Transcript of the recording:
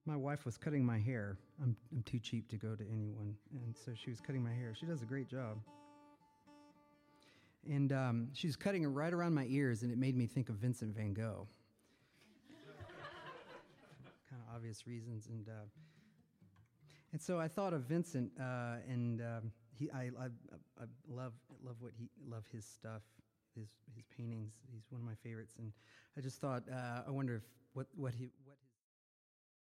My wife was cutting my hair. I'm too cheap to go to anyone, and so she was cutting my hair. She does a great job. And she was cutting it right around my ears, and it made me think of Vincent van Gogh. Kind of obvious reasons, and so I thought of Vincent, and I love his stuff, his paintings. He's one of my favorites, and I just thought I wonder if what his